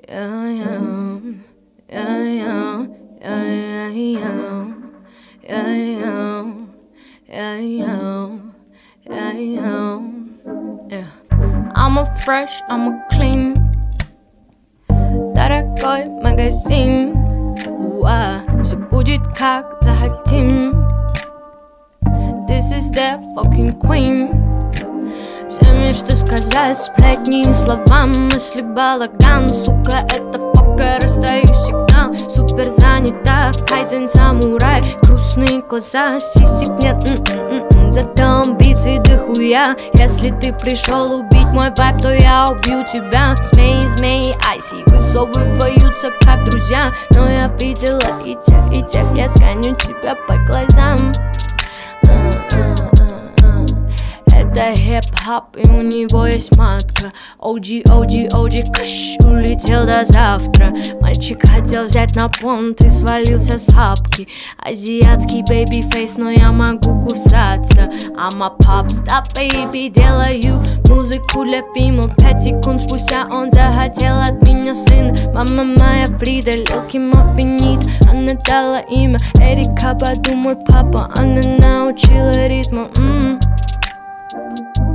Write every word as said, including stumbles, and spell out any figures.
Yeah, yeah, yeah, yeah, yeah, yeah, yeah, yeah, yeah, yeah, yeah, yeah. I'm a fresh, I'm a clean, дорогой магазин. Уа, все будет как захотим. This is the fucking queen. Всем есть что сказать, сплетни словам. Мысли балаган, сука, это фока. Раздаю сигнал, супер занята. Кайден самурай, грустные глаза. Сисек нет, м-м-м-м. Зато амбиций дохуя. Если ты пришел убить мой вайб, то я убью тебя. Змеи, змеи, айси высовываются как друзья. Но я видела и тех, и тех. Я сканю тебя по глазам. Это хип-хоп, и у него есть матка. Оджи, оджи, оджи, каш, улетел до завтра. Мальчик хотел взять на понт и свалился с хапки. Азиатский бэйби-фейс, но я могу кусаться. I'm a pop-star, baby, делаю музыку для фильма. Пять секунд спустя он захотел от меня сын. Мама моя Фрида, лилки маффинит. Она дала имя Эрика, Баду мой папа. Она научила ритму. м-м.